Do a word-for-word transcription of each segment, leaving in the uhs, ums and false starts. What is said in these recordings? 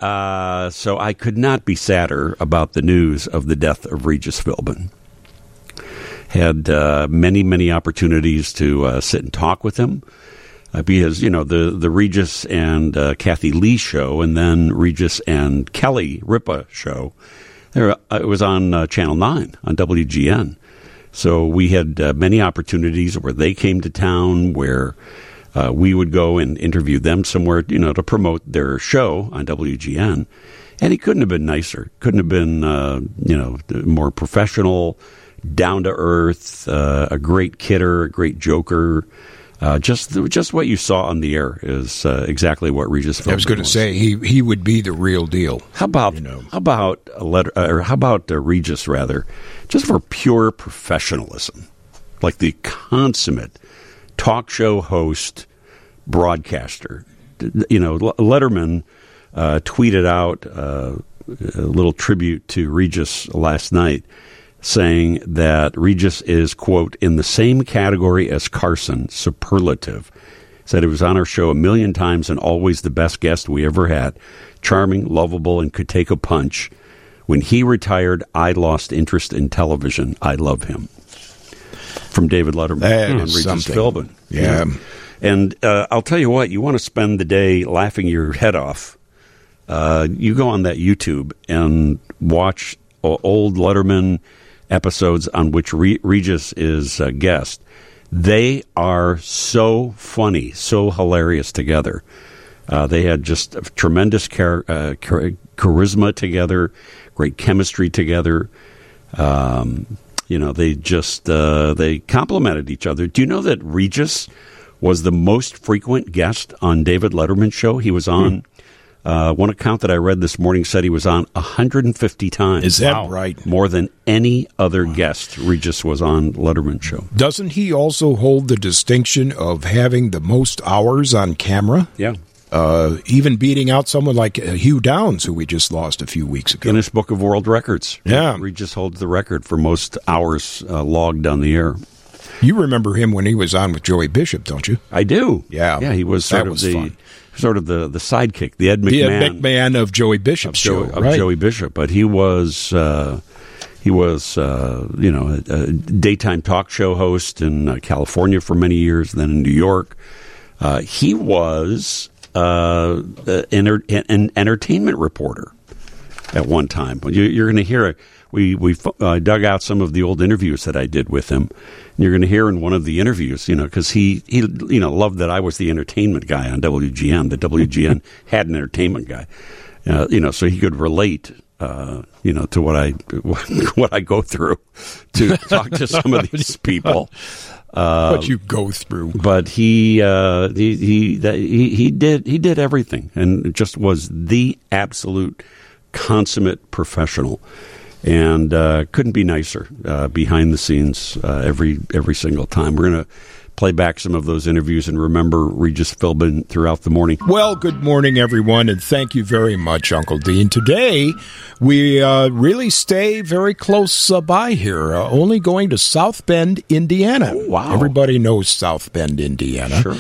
uh, so I could not be sadder about the news of the death of Regis Philbin. Had uh, many, many opportunities to uh, sit and talk with him. Uh, because, you know, the, the Regis and uh, Kathy Lee show and then Regis and Kelly Ripa show, there, uh, it was on uh, Channel nine on W G N. So we had uh, many opportunities where they came to town, where uh, we would go and interview them somewhere, you know, to promote their show on W G N. And he couldn't have been nicer. Couldn't have been, uh, you know, more professional, down-to-earth, uh, a great kidder, a great joker. Uh, just just what you saw on the air is uh, exactly what Regis Philbin was. I was going to say, he he would be the real deal. How about, you know. how about a letter, or how about uh, Regis, rather, just for pure professionalism, like the consummate talk show host, broadcaster. You know, Letterman uh, tweeted out uh, a little tribute to Regis last night, saying that Regis is, quote, in the same category as Carson, superlative. Said he was on our show a million times and always the best guest we ever had. Charming, lovable, and could take a punch. When he retired, I lost interest in television. I love him. From David Letterman that and Regis something. Philbin. Yeah. yeah. And uh, I'll tell you what, you want to spend the day laughing your head off. Uh, you go on that YouTube and watch old Letterman episodes on which Re- Regis is a guest. They are so funny, so hilarious together. Uh, they had just tremendous char- uh, char- charisma together, great chemistry together. Um, you know, they just uh, they complemented each other. Do you know that Regis was the most frequent guest on David Letterman's show? He was on. Hmm. Uh, one account that I read this morning said he was on one hundred fifty times. Is that wow. right? More than any other wow. guest Regis was on Letterman's show. Doesn't he also hold the distinction of having the most hours on camera? Yeah. Uh, even beating out someone like uh, Hugh Downs, who we just lost a few weeks ago. Guinness Book of World Records. Yeah. Regis holds the record for most hours uh, logged on the air. You remember him when he was on with Joey Bishop, don't you? I do. Yeah. Yeah, he was sort that of was the... fun. Sort of the, the sidekick, the Ed McMahon, the Ed McMahon of Joey Bishop's of Joey, show, of right? Joey Bishop, but he was uh, he was uh, you know a, a daytime talk show host in uh, California for many years, then in New York. Uh, he was uh, an, an entertainment reporter at one time. You, you're going to hear it. We we uh, dug out some of the old interviews that I did with him. And you're going to hear in one of the interviews, you know, because he, he, you know, loved that I was the entertainment guy on W G N. That W G N had an entertainment guy, uh, you know, so he could relate, uh, you know, to what I what I go through to talk to some of these people. Uh, what you go through, but he uh, he he, that, he he did he did everything, and just was the absolute consummate professional. And uh, couldn't be nicer uh, behind the scenes uh, every every single time. We're going to play back some of those interviews and remember Regis Philbin throughout the morning. Well, good morning, everyone, and thank you very much, Uncle Dean. Today, we uh, really stay very close uh, by here, uh, only going to South Bend, Indiana. Oh, wow. Everybody knows South Bend, Indiana. Sure.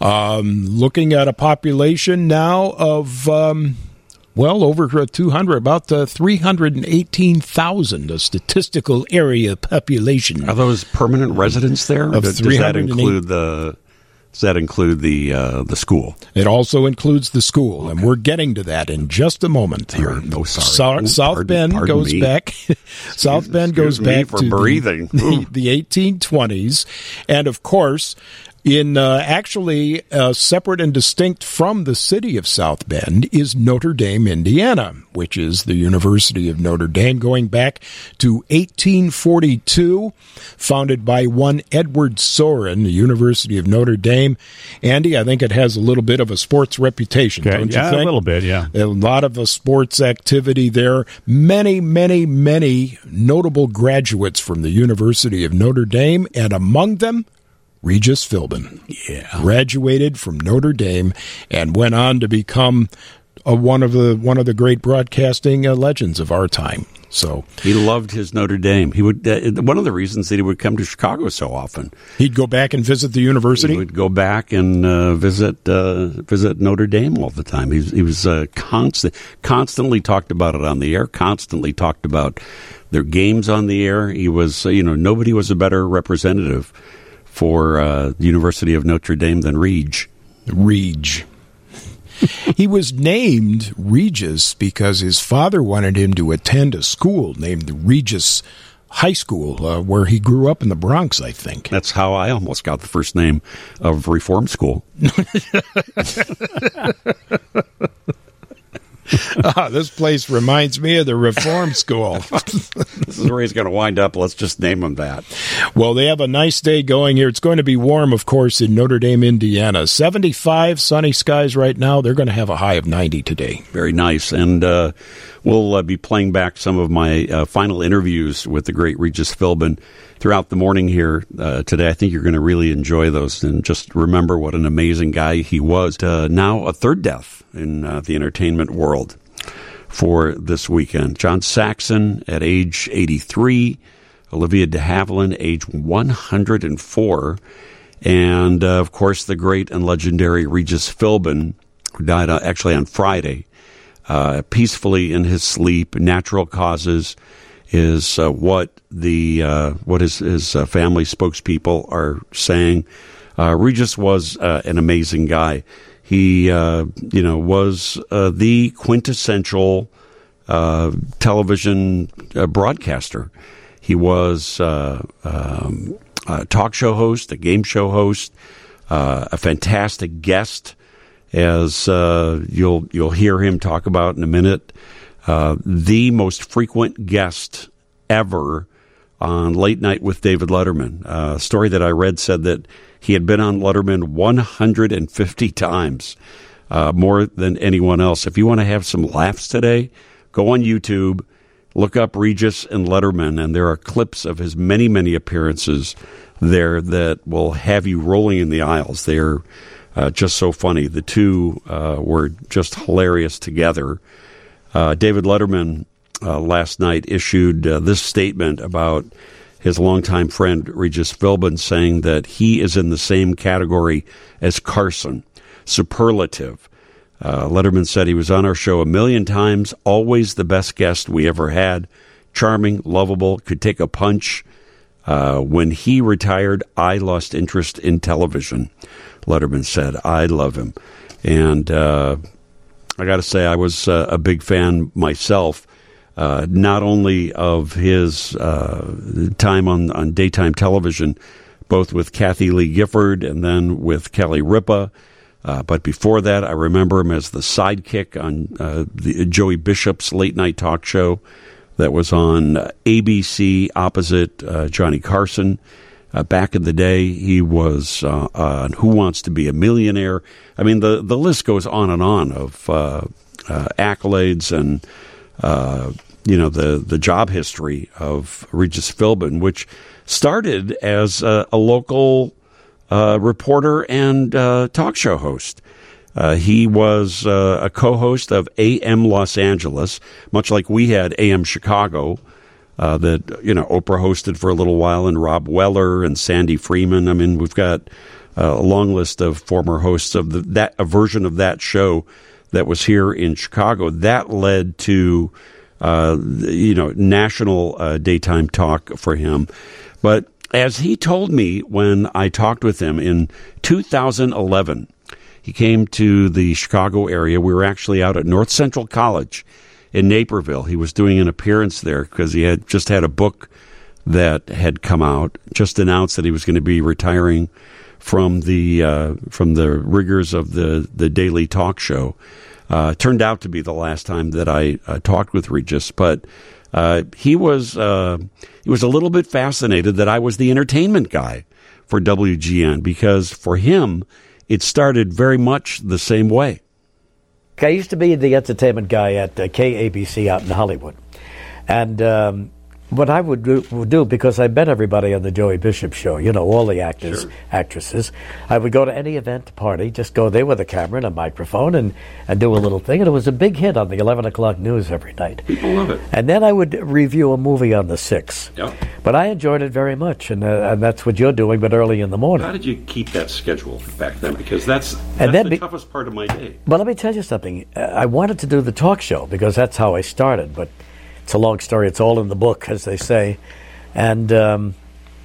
Um, looking at a population now of... Um, Well, over two hundred, about uh, three hundred eighteen thousand, a statistical area population. Are those permanent residents there? Of Does that include the Does that include the uh, the school? It also includes the school, okay. And we're getting to that in just a moment here. Right. Oh, sorry. So, South pardon, Bend pardon goes me. back. South Bend Excuse goes back for to breathing. The, the eighteen twenties, and of course. In uh, actually uh, separate and distinct from the city of South Bend is Notre Dame, Indiana, which is the University of Notre Dame, going back to eighteen forty-two, founded by one Edward Sorin, the University of Notre Dame. Andy, I think it has a little bit of a sports reputation, okay. don't yeah, you think? A little bit, yeah. A lot of uh, sports activity there. Many, many, many notable graduates from the University of Notre Dame, and among them, Regis Philbin. Yeah. Graduated from Notre Dame and went on to become a, one of the one of the great broadcasting uh, legends of our time. So he loved his Notre Dame. He would uh, one of the reasons that he would come to Chicago so often. He'd go back and visit the university. He would go back and uh, visit uh, visit Notre Dame all the time. He was, he was uh, constant, constantly talked about it on the air. Constantly talked about their games on the air. He was, uh, you know, nobody was a better representative for uh, the University of Notre Dame than Reg. Reg. He was named Regis because his father wanted him to attend a school named Regis High School, uh, where he grew up in the Bronx, I think. That's how I almost got the first name of Reform School. Ah, this place reminds me of the Reform School. This is where he's going to wind up. Let's just name him that. Well, they have a nice day going here. It's going to be warm, of course, in Notre Dame, Indiana. seventy-five, sunny skies right now. They're going to have a high of ninety today. Very nice. And uh, we'll uh, be playing back some of my uh, final interviews with the great Regis Philbin throughout the morning here uh, today. I think you're going to really enjoy those. And just remember what an amazing guy he was. Uh, now a third death in uh, the entertainment world for this weekend. John Saxon at age eighty-three, Olivia de Havilland, age one hundred four, and, uh, of course, the great and legendary Regis Philbin, who died uh, actually on Friday, uh, peacefully in his sleep. Natural causes is uh, what the uh, what his, his uh, family spokespeople are saying. Uh, Regis was uh, an amazing guy. He, uh, you know, was uh, the quintessential uh, television uh, broadcaster. He was uh, um, a talk show host, a game show host, uh, a fantastic guest, as uh, you'll you'll hear him talk about in a minute. Uh, the most frequent guest ever on Late Night with David Letterman. Uh, a story that I read said that he had been on Letterman one hundred fifty times, uh, more than anyone else. If you want to have some laughs today, go on YouTube, look up Regis and Letterman, and there are clips of his many, many appearances there that will have you rolling in the aisles. They're uh, just so funny. The two uh, were just hilarious together. Uh, David Letterman uh, last night issued uh, this statement about his longtime friend Regis Philbin, saying that he is in the same category as Carson, superlative. Uh, Letterman said he was on our show a million times, always the best guest we ever had, charming, lovable, could take a punch. Uh, when he retired, I lost interest in television, Letterman said. I love him. And uh, I got to say, I was uh, a big fan myself. Uh, not only of his uh, time on, on daytime television, both with Kathy Lee Gifford and then with Kelly Ripa, uh, but before that, I remember him as the sidekick on uh, the Joey Bishop's late night talk show that was on A B C opposite uh, Johnny Carson. Uh, back in the day, he was uh, on Who Wants to Be a Millionaire. I mean, the, the list goes on and on of uh, uh, accolades and Uh, you know, the, the job history of Regis Philbin, which started as a, a local uh, reporter and uh, talk show host. Uh, he was uh, a co-host of A M Los Angeles, much like we had A M Chicago, uh, that, you know, Oprah hosted for a little while, and Rob Weller and Sandy Freeman. I mean, we've got uh, a long list of former hosts of the, that a version of that show that was here in Chicago. That led to, uh, you know, national uh, daytime talk for him. But as he told me when I talked with him in two thousand eleven, he came to the Chicago area. We were actually out at North Central College in Naperville. He was doing an appearance there because he had just had a book that had come out, just announced that he was going to be retiring from the uh, from the rigors of the, the daily talk show. Uh, turned out to be the last time that I uh, talked with Regis, but uh, he was uh, he was a little bit fascinated that I was the entertainment guy for W G N, because for him it started very much the same way. I used to be the entertainment guy at uh, K A B C out in Hollywood, and um, what I would do, would do, because I met everybody on the Joey Bishop show, you know, all the actors, Sure. actresses, I would go to any event, party, just go there with a camera and a microphone and, and do a little thing. And it was a big hit on the eleven o'clock news every night. People love it. And then I would review a movie on the six. Yep. But I enjoyed it very much, and, uh, and that's what you're doing, but early in the morning. How did you keep that schedule back then? Because that's, that's And then the be- toughest part of my day. But let me tell you something. Uh, I wanted to do the talk show because that's how I started, but it's a long story. It's all in the book, as they say. And um,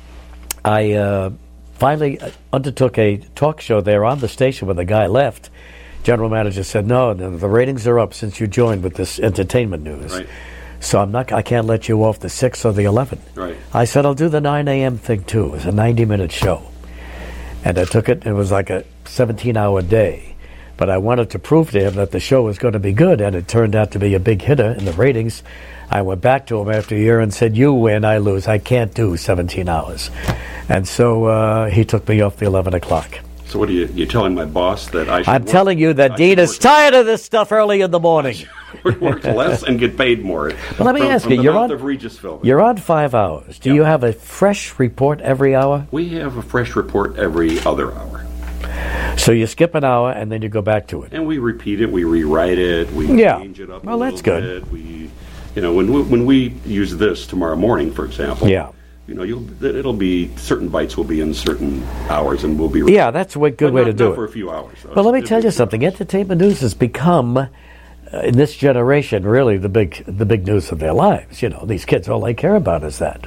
I uh, finally undertook a talk show there on the station when the guy left. General manager said, no, no, the ratings are up since you joined with this entertainment news. Right. So I'm not. I can't let you off the six or the eleven. Right. I said, I'll do the nine a.m. thing, too. It was a ninety-minute show. And I took it. It was like a seventeen-hour day. But I wanted to prove to him that the show was going to be good, and it turned out to be a big hitter in the ratings. I went back to him after a year and said, you win, I lose. I can't do seventeen hours. And so uh, he took me off the eleven o'clock. So what are you, you're telling my boss that I should I'm work, telling you that I Dean should is work- tired of this stuff early in the morning. work less and get paid more. Well, let me from, ask from you, the you're mouth on- of Regis Philbin. You're on five hours. Do Yeah. you have a fresh report every hour? We have a fresh report every other hour. So you skip an hour and then you go back to it. And we repeat it, we rewrite it, we Yeah. change it up Well, a that's little good. bit. We, you know, when we, when we use this tomorrow morning, for example, Yeah. you know, you'll, it'll be, certain bites will be in certain hours and we'll be... Yeah, that's a way- good but way not, to do not for it. a few hours. Though. Well, let me It'll tell be you a few something. hours. Entertainment news has become, uh, in this generation, really the big the big news of their lives. You know, these kids, all they care about is that.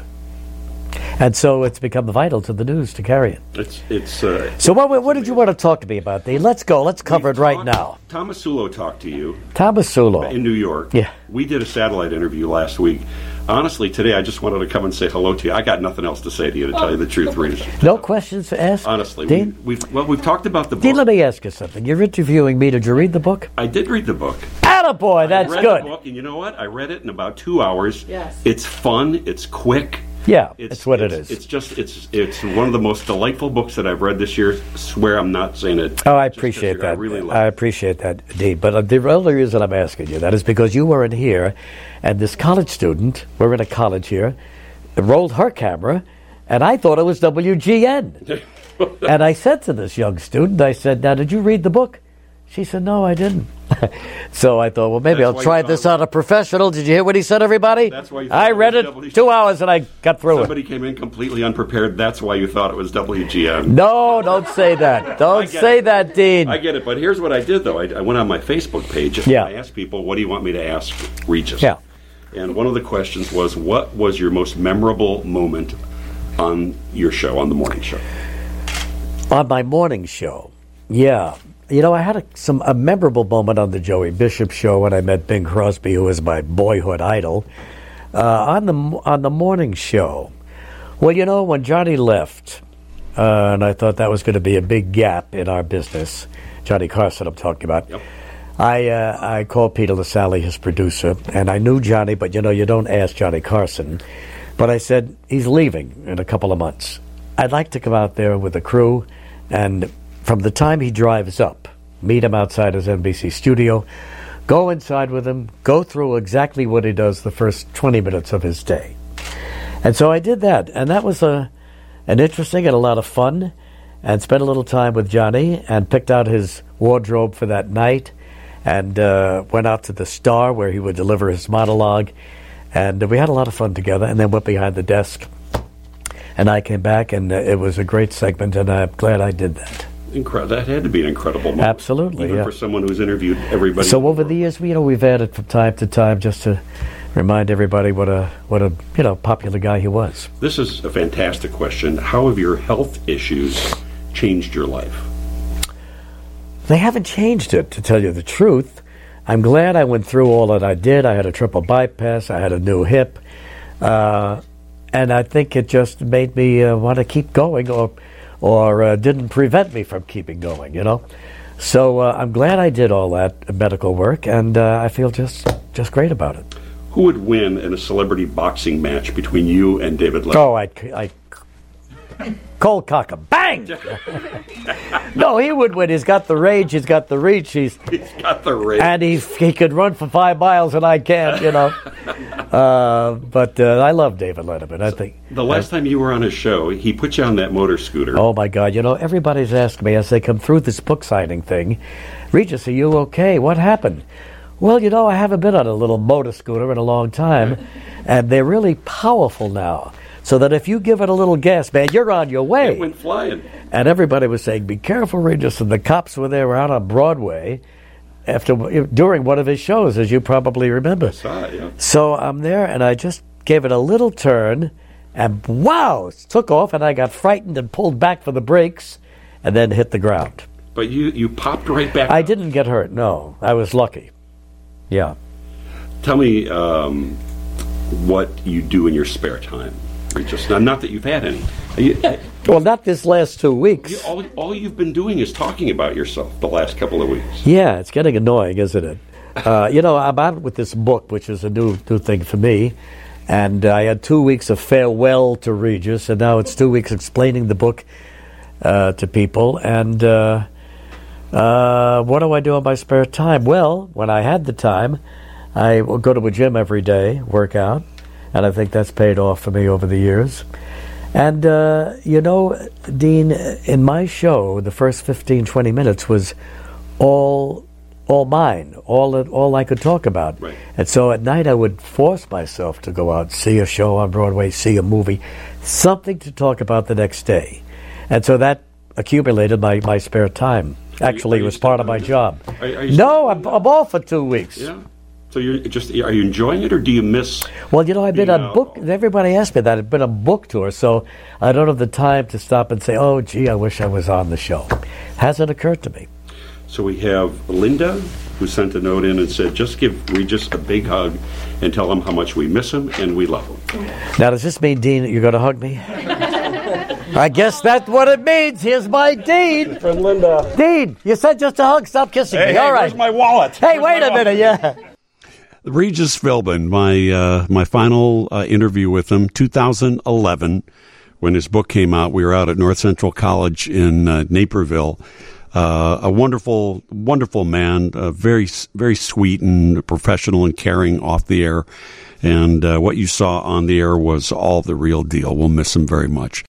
And so it's become vital to the news to carry it. It's, it's, uh, So what, what did you want to talk to me about, Dean? Let's go. Let's cover it we've right talked- now. Thomas Sulo talked to you Thomas Sulo. in New York. Yeah. We did a satellite interview last week. Honestly, today I just wanted to come and say hello to you. I got nothing else to say to you, to tell you the truth, Regis. No questions asked? Honestly, we, Dean? we've well, we've talked about the book. Dean, let me ask you something. You're interviewing me. Did you read the book? I did read the book. Attaboy, that's I read good. The book, and you know what? I read it in about two hours. Yes. It's fun. It's quick. Yeah, It's, that's what it's, it is. It's just it's it's one of the most delightful books that I've read this year. Swear I'm not saying it. Oh, I just 'cause appreciate you're- that. I really love I it. appreciate that, Dean. But uh, the only reason I'm asking you that is because you weren't here, and this college student, we're in a college here, rolled her camera, and I thought it was W G N. And I said to this young student, I said, now, did you read the book? She said, no, I didn't. So I thought, well, maybe That's I'll why try you this thought- on a professional. Did you hear what he said, everybody? That's why you thought I it read was it W G N. two hours and I got through it. Somebody came in completely unprepared. That's why you thought it was W G N. No, don't say that. Don't get say it. that, Dean. I get it, but here's what I did, though. I, I went on my Facebook page and Yeah. I asked people, what do you want me to ask Regis? Yeah. And one of the questions was, what was your most memorable moment on your show, on the morning show? On my morning show, yeah. You know, I had a, some a memorable moment on the Joey Bishop show when I met Bing Crosby, who was my boyhood idol. Uh, on the on the morning show, well, you know, when Johnny left, uh, and I thought that was going to be a big gap in our business. Johnny Carson, I'm talking about. Yep. I uh, I called Peter LaSalle, his producer, and I knew Johnny, but you know, you don't ask Johnny Carson. But I said, he's leaving in a couple of months. I'd like to come out there with the crew, and from the time he drives up, meet him outside his N B C studio, go inside with him, go through exactly what he does the first twenty minutes of his day. And so I did that, and that was a, an interesting and a lot of fun, and spent a little time with Johnny, and picked out his wardrobe for that night, and uh, went out to the Star where he would deliver his monologue, and we had a lot of fun together, and then went behind the desk, and I came back, and uh, it was a great segment, and I'm glad I did that. Incre- that had to be an incredible moment. Absolutely, Even yeah. for someone who's interviewed everybody. So in over world. the years, you know, we've added from time to time just to remind everybody what a what a you know popular guy he was. This is a fantastic question. How have your health issues changed your life? They haven't changed it, to tell you the truth. I'm glad I went through all that I did. I had a triple bypass. I had a new hip. Uh, and I think it just made me uh, want to keep going or or uh, didn't prevent me from keeping going, you know. So uh, I'm glad I did all that medical work, and uh, I feel just, just great about it. Who would win in a celebrity boxing match between you and David Letterman? Oh, I, I cold cock him. Bang! No, he would win. He's got the rage. He's got the reach. He's He's got the rage. and he he could run for five miles, and I can't. You know. Uh, but uh, I love David Letterman. I think the last I, time you were on his show, he put you on that motor scooter. Oh my God! You know, everybody's asked me as they come through this book signing thing, Regis, are you okay? What happened? Well, you know, I haven't been on a little motor scooter in a long time, and they're really powerful now. So that if you give it a little gas, man, you're on your way. It went flying. And everybody was saying, "Be careful, Regis!" And the cops were there out on Broadway. After during one of his shows, as you probably remember. I saw it, yeah. So I'm there, and I just gave it a little turn, and wow, it took off, and I got frightened and pulled back for the brakes, and then hit the ground. But you, you popped right back I up. didn't get hurt, no. I was lucky. Yeah. Tell me um, what you do in your spare time. Just not, not that you've had any. You, well, not this last two weeks. You, all, all you've been doing is talking about yourself the last couple of weeks. Yeah, it's getting annoying, isn't it? Uh, you know, I'm out with this book, which is a new new thing for me, and uh, I had two weeks of farewell to Regis, and now it's two weeks explaining the book uh, to people. And uh, uh, what do I do in my spare time? Well, when I had the time, I will go to a gym every day, work out, and I think that's paid off for me over the years. And, uh, you know, Dean, in my show, the first fifteen, twenty minutes was all all mine, all all I could talk about. Right. And so at night I would force myself to go out, see a show on Broadway, see a movie, something to talk about the next day. And so that accumulated my, my spare time. Actually, it was part of my job. Are, are you no, I'm, I'm off for two weeks. Yeah. So you're just, are you enjoying it, or do you miss? Well, you know, I've been you on know, book. Everybody asked me that. I've been on book tour, so I don't have the time to stop and say, "Oh, gee, I wish I was on the show." Hasn't occurred to me. So we have Linda, who sent a note in and said, "Just give Regis a big hug and tell him how much we miss him and we love him." Now, does this mean, Dean, that you're going to hug me? I guess that's what it means. Here's my Dean. From Linda. Dean, you said just a hug. Stop kissing Hey, me. hey, All right. where's my wallet? Hey, Where's wait my a minute. Yeah. Regis Philbin, my uh, my final uh, interview with him, two thousand eleven, when his book came out. We were out at North Central College in uh, Naperville. Uh, a wonderful, wonderful man, uh, very, very sweet and professional and caring off the air. And uh, what you saw on the air was all the real deal. We'll miss him very much.